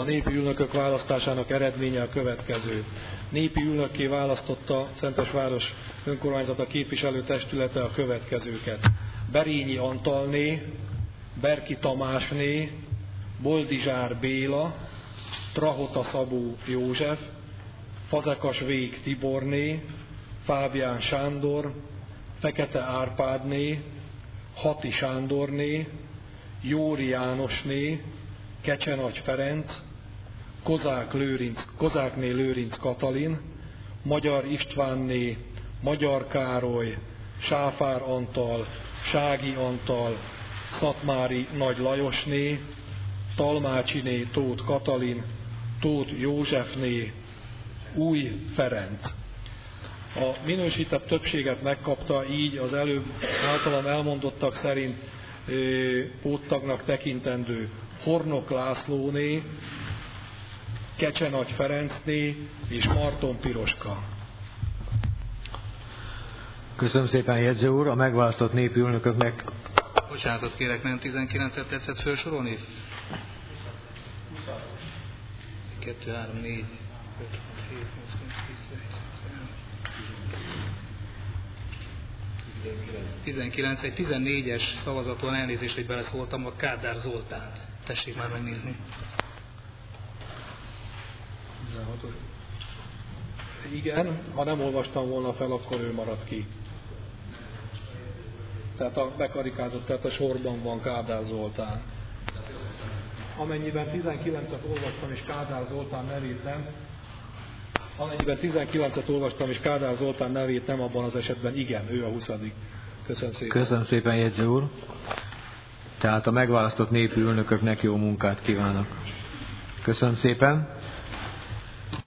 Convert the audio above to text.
A népi ülnökök választásának eredménye a következő. Népi ülnökké választotta Szentesváros önkormányzata képviselőtestülete a következőket. Berényi Antalné, Berki Tamásné, Boldizsár Béla, Trahota Szabó József, Fazekas Vég Tiborné, Fábián Sándor, Fekete Árpádné, Hati Sándorné, Jóri Jánosné, Kecsenagy Ferenc, Kozákné Lőrinc Katalin, Magyar Istvánné, Magyar Károly, Sáfár Antal, Sági Antal, Szatmári Nagy Lajosné, Talmácsiné Tóth Katalin, Tóth Józsefné, Új Ferenc. A minősített többséget megkapta, így az előbb általam elmondottak szerint póttagnak tekintendő Hornok Lászlóné, Kecsenagy Ferencné és Marton Piroska. Köszönöm szépen, jegyző úr. A megválasztott népi ülnököknek... Bocsánatot kérek, nem 19-et tetszett felsorolni? 2, 3, 4, 5, 6, 7, 8, 9, 10, 19, egy 14-es szavazaton elnézést, hogy beleszóltam, a Kádár Zoltánt. Tessék már megnézni. 16-os. Igen, ha nem olvastam volna fel, akkor ő maradt ki. Tehát a bekarikázott, tehát a sorban van Kádár Zoltán. Amennyiben 19-et olvastam és Kádár Zoltán nevét nem, abban az esetben igen, ő a 20. Köszönöm szépen. Köszönöm szépen, jegyző úr. Tehát a megválasztott népi ülnököknek jó munkát kívánok. Köszönöm szépen.